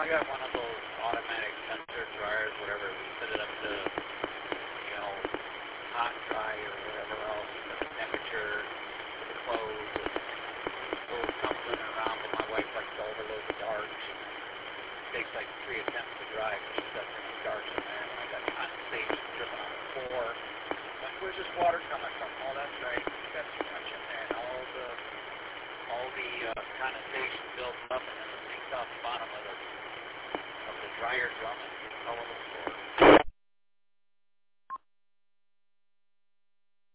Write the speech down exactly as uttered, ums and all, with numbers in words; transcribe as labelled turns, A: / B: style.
A: got one of those automatic sensor dryers, whatever. We set it up to, you know, hot, dry, or whatever else, the temperature, the clothes, and a little tumbling around. But my wife likes to overload the darts. It takes like three attempts to dry because she's got too many darts in there. And I got condensation dripping on the floor. Like, where's this water coming from? Oh, that's right. You got too much in there. And all the all the uh, condensation builds up and then it sinks off the bottom of the of the dryer drum and gets all of those